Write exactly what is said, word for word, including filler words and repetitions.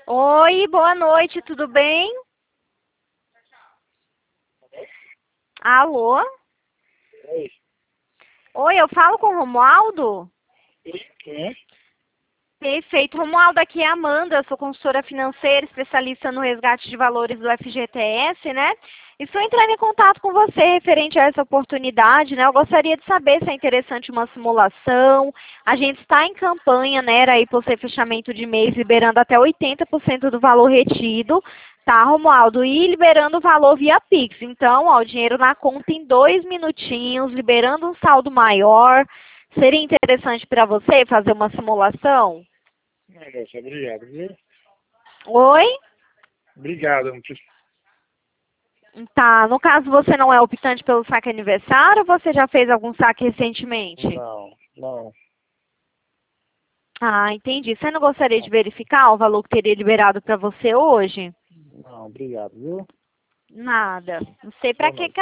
Oi, boa noite, tudo bem? Alô? Oi. Oi, eu falo com o Romualdo? Quem é? Perfeito. Romualdo, aqui é a Amanda, eu sou consultora financeira, especialista no resgate de valores do F G T S, né? E estou entrando em contato com você referente a essa oportunidade, né? Eu gostaria de saber se é interessante uma simulação. A gente está em campanha, né? Era aí por ser fechamento de mês, liberando até oitenta por cento do valor retido, tá, Romualdo? E liberando o valor via Pix. Então, ó, o dinheiro na conta em dois minutinhos, liberando um saldo maior. Seria interessante para você fazer uma simulação? Não, moça, obrigado, viu? Oi? Obrigado, não preciso. Tá, no caso você não é optante pelo saque aniversário ou você já fez algum saque recentemente? Não, não, Ah, entendi. Você não gostaria de verificar o valor que teria liberado para você hoje? não, obrigado, viu? Nada. Não sei para Boa que noite.